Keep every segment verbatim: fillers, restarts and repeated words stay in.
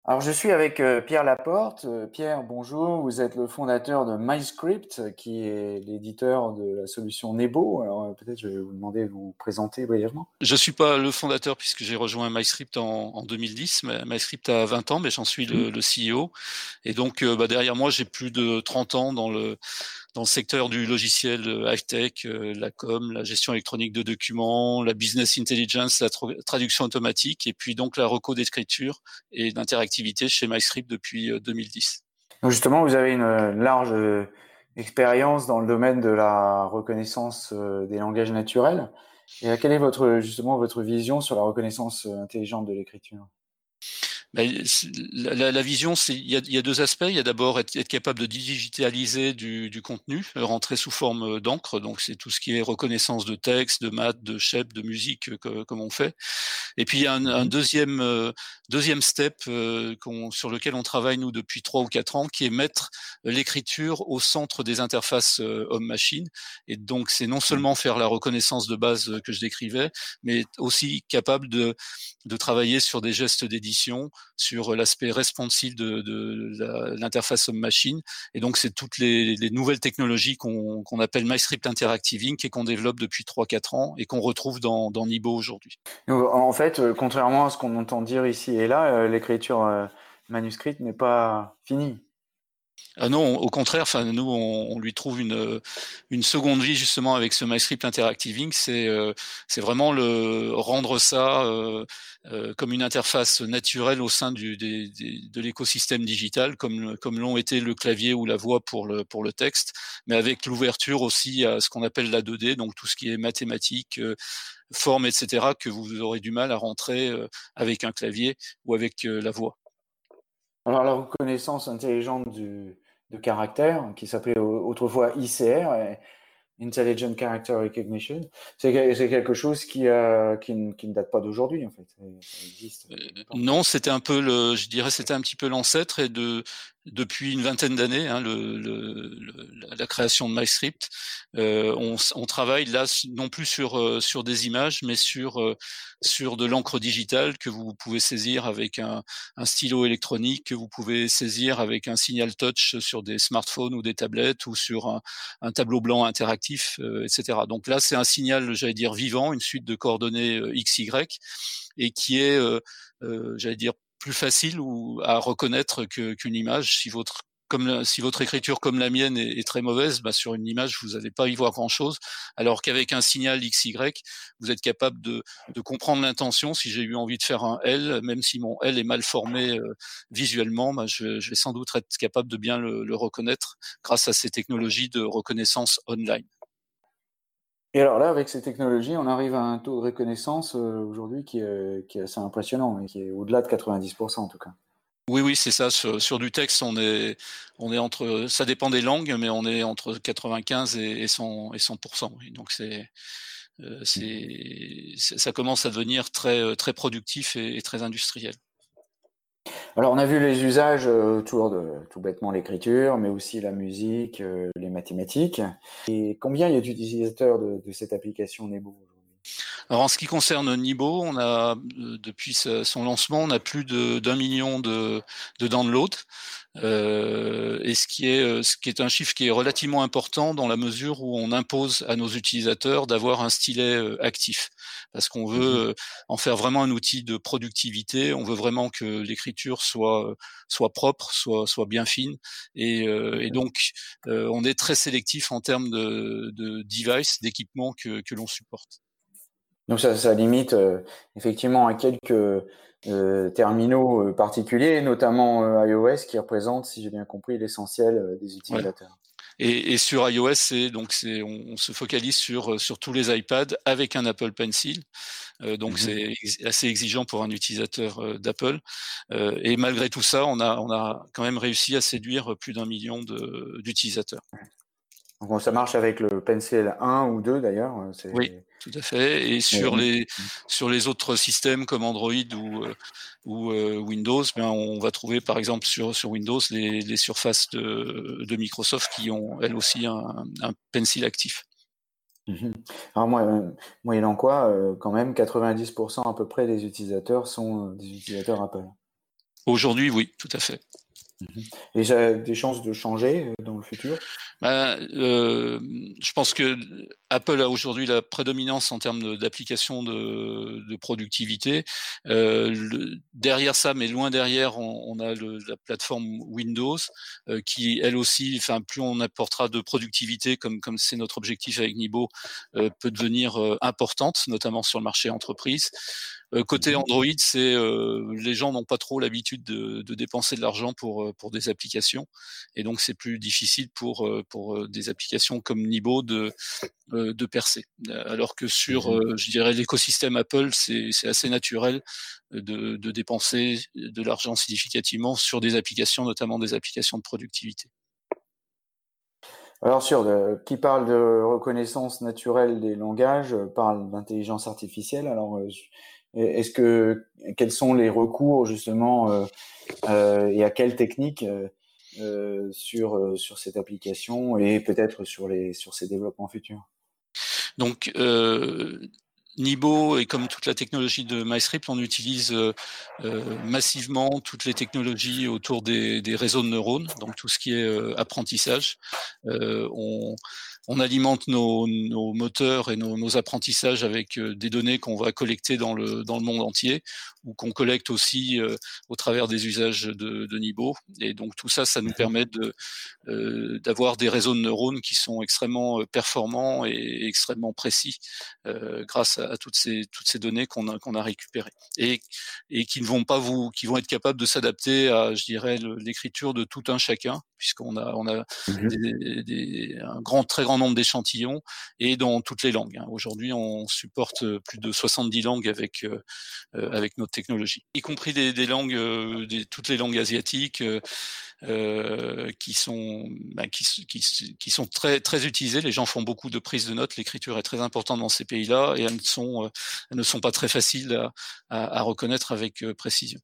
Alors, je suis avec euh, Pierre Laporte. Euh, Pierre, bonjour. Vous êtes le fondateur de MyScript, qui est l'éditeur de la solution Nebo. Alors, euh, peut-être je vais vous demander de vous présenter brièvement. Je suis pas le fondateur puisque j'ai rejoint MyScript en, en deux mille dix. Mais MyScript a vingt ans, mais j'en suis le, le C E O. Et donc, euh, bah, derrière moi, j'ai plus de trente ans dans le dans le secteur du logiciel euh, high-tech, euh, la com, la gestion électronique de documents, la business intelligence, la tra- traduction automatique, et puis donc la reco d'écriture et d'interactivité chez MyScript depuis euh, deux mille dix. Donc, justement, vous avez une euh, large euh, expérience dans le domaine de la reconnaissance euh, des langages naturels. Et euh, quelle est votre, justement, votre vision sur la reconnaissance euh, intelligente de l'écriture? Ben, la, la, la vision, c'est il y a, il y a deux aspects. Il y a d'abord être, être capable de digitaliser du, du contenu, rentrer sous forme d'encre. Donc c'est tout ce qui est reconnaissance de texte, de maths, de shape, de musique, que, comme on fait. Et puis il y a un, un deuxième euh, deuxième step euh, qu'on, sur lequel on travaille nous depuis trois ou quatre ans, qui est mettre l'écriture au centre des interfaces euh, homme-machine. Et donc c'est non seulement faire la reconnaissance de base que je décrivais, mais aussi capable de de travailler sur des gestes d'édition, sur l'aspect responsive de, de la, l'interface homme-machine. Et donc, c'est toutes les, les nouvelles technologies qu'on, qu'on appelle MyScript Interactive Inc et qu'on développe depuis trois quatre ans et qu'on retrouve dans, dans Nibo aujourd'hui. Donc, en fait, euh, contrairement à ce qu'on entend dire ici et là, euh, l'écriture euh, manuscrite n'est pas finie. Ah non, au contraire, enfin nous on, on lui trouve une une seconde vie justement avec ce MyScript Interactive. C'est euh, c'est vraiment le rendre ça euh, euh, comme une interface naturelle au sein du des, des, de l'écosystème digital, comme comme l'ont été le clavier ou la voix pour le pour le texte, mais avec l'ouverture aussi à ce qu'on appelle la deux D, donc tout ce qui est mathématiques, euh, formes, et cetera que vous aurez du mal à rentrer euh, avec un clavier ou avec euh, la voix. Alors, la reconnaissance intelligente du, de caractère, qui s'appelait autrefois I C R, euh, Intelligent Character Recognition, c'est que- c'est quelque chose qui, euh, qui, ne- qui ne date pas d'aujourd'hui, en fait. Ça ça existe Euh, depuis longtemps. non, c'était un peu le, je dirais, c'était un petit peu l'ancêtre et de depuis une vingtaine d'années, hein, le, le, le- la, la création de MyScript, euh, on, s- on travaille là s- non plus sur euh, sur des images, mais sur euh, sur de l'encre digitale que vous pouvez saisir avec un, un stylo électronique, que vous pouvez saisir avec un signal touch sur des smartphones ou des tablettes ou sur un, un tableau blanc interactif, euh, et cetera. Donc là, c'est un signal, j'allais dire, vivant, une suite de coordonnées euh, X Y et qui est, euh, euh, j'allais dire, plus facile ou à reconnaître que, qu'une image. Si votre comme la, si votre écriture comme la mienne est, est très mauvaise, bah sur une image vous n'allez pas y voir grand chose. Alors qu'avec un signal X Y, vous êtes capable de, de comprendre l'intention. Si j'ai eu envie de faire un L, même si mon L est mal formé euh, visuellement, bah je, je vais sans doute être capable de bien le, le reconnaître grâce à ces technologies de reconnaissance online. Et alors là, avec ces technologies, on arrive à un taux de reconnaissance euh, aujourd'hui qui est, qui est assez impressionnant, et qui est au-delà de quatre-vingt-dix pour cent en tout cas. Oui, oui, c'est ça. Sur, sur du texte, on est, on est entre, ça dépend des langues, mais on est entre quatre-vingt-quinze et, et cent, et cent pour cent. Oui. Donc c'est, euh, c'est, c'est- ça commence à devenir très, très productif et, et très industriel. Alors, on a vu les usages euh, autour de tout bêtement l'écriture, mais aussi la musique, euh, les mathématiques. Et combien il y a d'utilisateurs de, de cette application Nebo aujourd'hui? Alors en ce qui concerne Nibo, on a euh, depuis sa- son lancement, on a plus de, d'un million de, de downloads. Euh, et ce qui est euh, ce qui est un chiffre qui est relativement important dans la mesure où on impose à nos utilisateurs d'avoir un stylet euh, actif parce qu'on Mhm. veut euh, en faire vraiment un outil de productivité. On veut vraiment que l'écriture soit soit propre, soit soit bien fine et, euh, et donc euh, on est très sélectif en termes de, de device, d'équipements que que l'on supporte. Donc ça, ça limite euh, effectivement à quelques euh, terminaux euh, particuliers, notamment euh, iOS, qui représente, si j'ai bien compris, l'essentiel euh, des Ouais. utilisateurs. Et, et sur iOS, c'est donc c'est on, on se focalise sur sur tous les iPads avec un Apple Pencil. Euh, donc Mhm. c'est ex- assez exigeant pour un utilisateur euh, d'Apple. Euh, et malgré tout ça, on a on a quand même réussi à séduire plus d'un million de d'utilisateurs. Donc bon, ça marche avec le Pencil un ou deux d'ailleurs. euh, Oui, C'est... tout à fait. Et Mais- sur les sur les autres systèmes comme Android ou euh, ou euh, Windows, ben on va trouver par exemple sur sur Windows les, les surfaces de, de Microsoft qui ont elles aussi un, un pencil actif. Mhm. Alors moi, euh, moyennant quoi, euh, quand même, quatre-vingt-dix pour cent à peu près des utilisateurs sont euh, des utilisateurs Apple. Aujourd'hui, oui, tout à fait. Et ça a des chances de changer dans le futur? Bah, euh, je pense que Apple a aujourd'hui la prédominance en termes d'application de, de productivité. Euh, le, derrière ça, mais loin derrière, on, on a le, la plateforme Windows euh, qui, elle aussi, enfin, plus on apportera de productivité, comme comme c'est notre objectif avec Nibo, euh, peut devenir euh, importante, notamment sur le marché entreprise. Euh, côté Android, c'est euh, les gens n'ont pas trop l'habitude de, de dépenser de l'argent pour pour des applications, et donc c'est plus difficile pour pour des applications comme Nibo de de percer. Alors que sur, euh, je dirais, l'écosystème Apple, c'est c'est assez naturel de de dépenser de l'argent significativement sur des applications, notamment des applications de productivité. Alors sur de, qui parle de reconnaissance naturelle des langages parle d'intelligence artificielle. Alors est-ce que quels sont les recours justement euh, euh, et à quelle technique euh, euh, sur euh, sur cette application et peut-être sur les sur ses développements futurs? Donc euh, Nibo, et comme toute la technologie de MyScript, on utilise euh, massivement toutes les technologies autour des, des réseaux de neurones, donc tout ce qui est euh, apprentissage. Euh, on, on alimente nos, nos moteurs et nos, nos apprentissages avec euh, des données qu'on va collecter dans le, dans le monde entier, ou qu'on collecte aussi euh, au travers des usages de, de Nibo. Et donc tout ça, ça nous permet de, euh, d'avoir des réseaux de neurones qui sont extrêmement performants et extrêmement précis euh, grâce à, à toutes ces toutes ces données qu'on a qu'on a récupérées, et et qui ne vont pas vous qui vont être capables de s'adapter à, je dirais, l'écriture de tout un chacun, puisqu'on a on a mmh. des, des, un grand très grand nombre d'échantillons, et dans toutes les langues. Hein. Aujourd'hui, on supporte plus de soixante-dix langues avec euh, avec notre technologie, y compris des, des langues, euh, des, toutes les langues asiatiques. Euh, Euh, qui sont bah, qui, qui, qui sont très très utilisées. Les gens font beaucoup de prises de notes. L'écriture est très importante dans ces pays-là, et elles sont euh, elles ne sont pas très faciles à, à, à reconnaître avec euh, précision.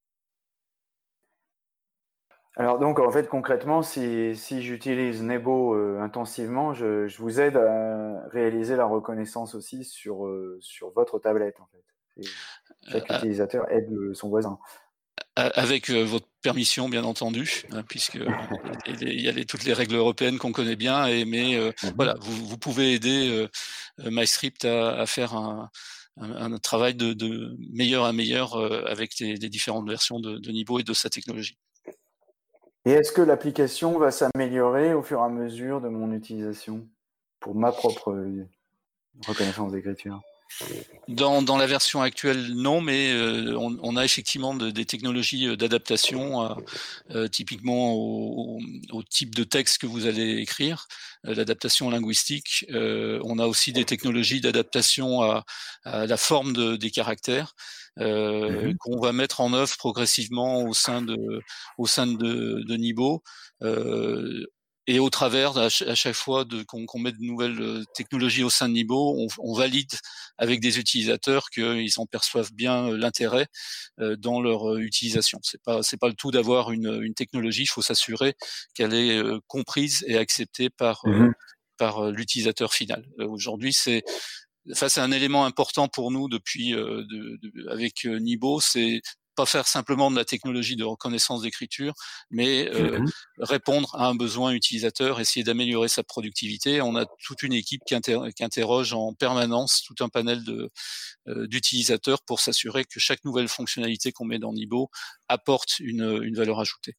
Alors donc en fait concrètement, si, si j'utilise Nebo euh, intensivement, je, je vous aide à réaliser la reconnaissance aussi sur euh, sur votre tablette en fait. Et chaque Euh, utilisateur aide le, son voisin. Avec euh, votre permission, bien entendu, hein, puisque il y a les, toutes les règles européennes qu'on connaît bien, et mais euh, mm-hmm. voilà, vous, vous pouvez aider euh, MyScript à, à faire un, un, un travail de, de meilleur à meilleur euh, avec les, les différentes versions de, de Nibo et de sa technologie. Et est-ce que l'application va s'améliorer au fur et à mesure de mon utilisation pour ma propre reconnaissance d'écriture? Dans, dans la version actuelle, non, mais euh, on, on a effectivement de, des technologies d'adaptation, euh, euh, typiquement au, au type de texte que vous allez écrire, euh, l'adaptation linguistique. Euh, on a aussi des technologies d'adaptation à, à la forme de, des caractères, euh, mmh. qu'on va mettre en œuvre progressivement au sein de, au sein de, de Nibo. Euh, Et au travers, à chaque fois qu'on qu'on met de nouvelles technologies au sein de Nibo, on, on valide avec des utilisateurs qu'ils en perçoivent bien l'intérêt dans leur utilisation. C'est pas c'est pas le tout d'avoir une, une technologie. Il faut s'assurer qu'elle est comprise et acceptée par mmh. par l'utilisateur final. Aujourd'hui, c'est enfin, c'est un élément important pour nous depuis euh, de, de, avec Nibo, c'est pas faire simplement de la technologie de reconnaissance d'écriture, mais euh, mmh. répondre à un besoin utilisateur, essayer d'améliorer sa productivité. On a toute une équipe qui, inter- qui interroge en permanence tout un panel de, euh, d'utilisateurs pour s'assurer que chaque nouvelle fonctionnalité qu'on met dans Nibo apporte une, une valeur ajoutée.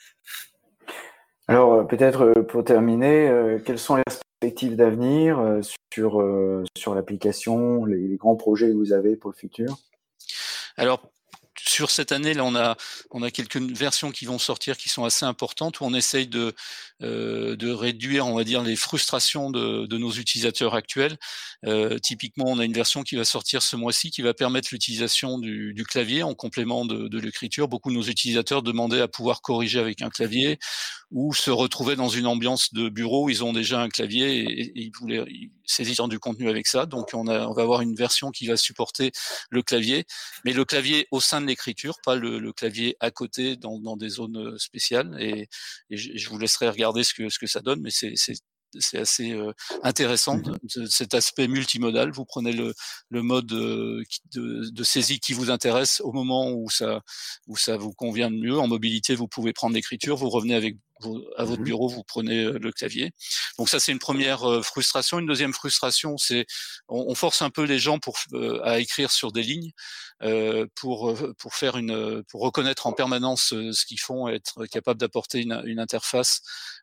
Alors peut-être pour terminer, euh, quelles sont les perspectives d'avenir euh, sur, euh, sur l'application, les, les grands projets que vous avez pour le futur? Alors, sur cette année, là, on a, on a quelques versions qui vont sortir qui sont assez importantes, où on essaye de, euh, de réduire, on va dire, les frustrations de, de nos utilisateurs actuels. Euh, typiquement, on a une version qui va sortir ce mois-ci qui va permettre l'utilisation du, du clavier en complément de, de l'écriture. Beaucoup de nos utilisateurs demandaient à pouvoir corriger avec un clavier, ou se retrouvaient dans une ambiance de bureau où ils ont déjà un clavier et, et ils voulaient saisir du contenu avec ça. Donc, on, a, on va avoir une version qui va supporter le clavier, mais le clavier au sein de l'écriture, pas le, le clavier à côté dans, dans des zones spéciales. Et, et je, je vous laisserai regarder ce que, ce que ça donne, mais c'est c'est assez euh, intéressant, de, de cet aspect multimodal. Vous prenez le, le mode euh, de, de saisie qui vous intéresse au moment où ça, où ça vous convient le mieux. En mobilité, vous pouvez prendre l'écriture, vous revenez avec vous, à votre bureau, vous prenez le clavier. Donc ça, c'est une première euh, frustration. Une deuxième frustration, c'est on, on force un peu les gens pour euh, à écrire sur des lignes euh, pour pour faire une pour reconnaître en permanence euh, ce qu'ils font, et être capable d'apporter une, une interface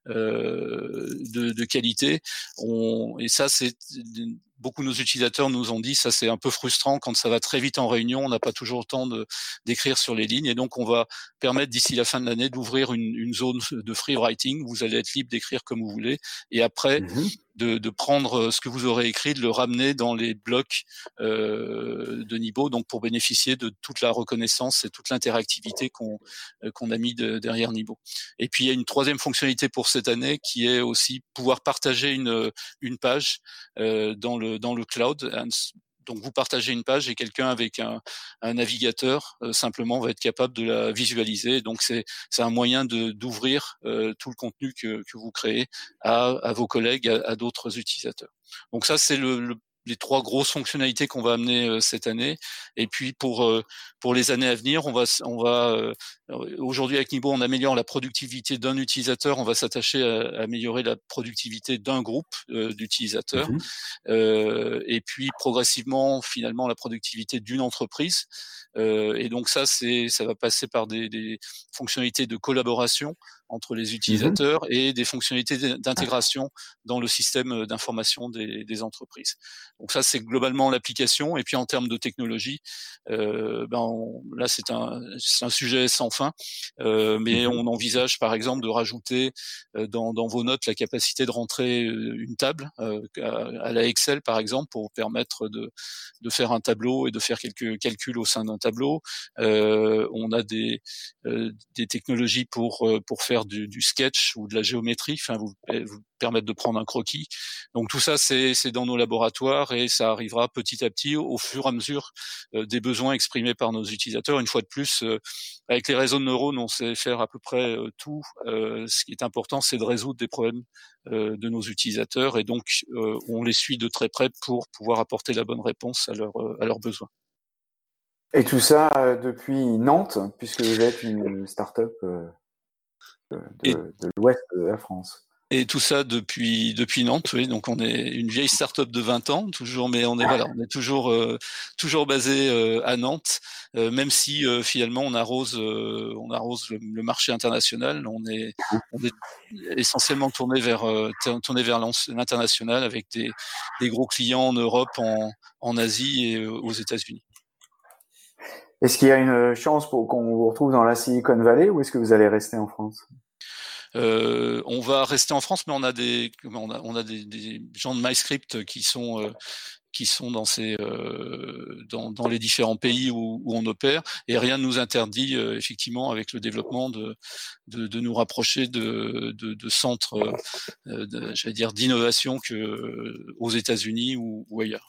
euh, de, de qualité. On, et ça, c'est beaucoup de nos utilisateurs nous ont dit, ça c'est un peu frustrant quand ça va très vite en réunion, on n'a pas toujours le temps de d'écrire sur les lignes, et donc on va permettre d'ici la fin de l'année d'ouvrir une, une zone de free writing. Vous allez être libre d'écrire comme vous voulez, et après mmh. de, de prendre ce que vous aurez écrit, de le ramener dans les blocs euh, de Nibo, donc pour bénéficier de toute la reconnaissance et toute l'interactivité qu'on euh, qu'on a mis de, derrière Nibo. Et puis il y a une troisième fonctionnalité pour cette année qui est aussi pouvoir partager une une page euh, dans le dans le cloud. Donc vous partagez une page et quelqu'un avec un, un navigateur euh, simplement va être capable de la visualiser. Donc c'est c'est un moyen de d'ouvrir euh, tout le contenu que que vous créez à à vos collègues, à, à d'autres utilisateurs. Donc ça c'est le, le les trois grosses fonctionnalités qu'on va amener euh, cette année. Et puis pour euh, pour les années à venir, on va on va euh, aujourd'hui avec Nibo, on améliore la productivité d'un utilisateur. On va s'attacher à, à améliorer la productivité d'un groupe euh, d'utilisateurs. Mmh. Euh, et puis progressivement, finalement, la productivité d'une entreprise. Euh, et donc ça, c'est ça va passer par des, des fonctionnalités de collaboration entre les utilisateurs mmh. et des fonctionnalités d'intégration dans le système d'information des, des entreprises. Donc ça, c'est globalement l'application. Et puis en termes de technologie, euh, ben on, là c'est un, c'est un sujet sans fin, euh, mais mmh. on envisage par exemple de rajouter euh, dans, dans vos notes la capacité de rentrer une table euh, à, à la Excel par exemple, pour permettre de, de faire un tableau et de faire quelques calculs au sein d'un tableau. Euh, on a des, euh, des technologies pour, pour faire Du, du sketch ou de la géométrie, enfin vous, vous permettre de prendre un croquis. Donc tout ça c'est c'est dans nos laboratoires et ça arrivera petit à petit au, au fur et à mesure euh, des besoins exprimés par nos utilisateurs. Une fois de plus, euh, avec les réseaux de neurones, on sait faire à peu près euh, tout. Euh, ce qui est important, c'est de résoudre des problèmes euh, de nos utilisateurs, et donc euh, on les suit de très près pour pouvoir apporter la bonne réponse à leurs euh, à leurs besoins. Et tout ça euh, depuis Nantes, puisque vous êtes une start-up euh... de, de, de l'ouest de la France. Et tout ça depuis depuis Nantes, oui. Donc on est une vieille start-up de vingt ans, toujours, mais on est voilà, on est toujours euh, toujours basé euh, à Nantes, euh, même si euh, finalement on arrose euh, on arrose le, le marché international. On est on est essentiellement tourné vers euh, tourné vers l'international, avec des des gros clients en Europe, en en Asie et aux États-Unis. Est-ce qu'il y a une chance pour qu'on vous retrouve dans la Silicon Valley, ou est-ce que vous allez rester en France? Euh, on va rester en France, mais on a des, on a, on a des, des gens de MyScript qui sont, euh, qui sont dans ces, euh, dans, dans les différents pays où, où on opère, et rien ne nous interdit euh, effectivement avec le développement de, de, de nous rapprocher de, de, de centres, euh, de, j'allais dire, d'innovation que aux États-Unis ou, ou ailleurs.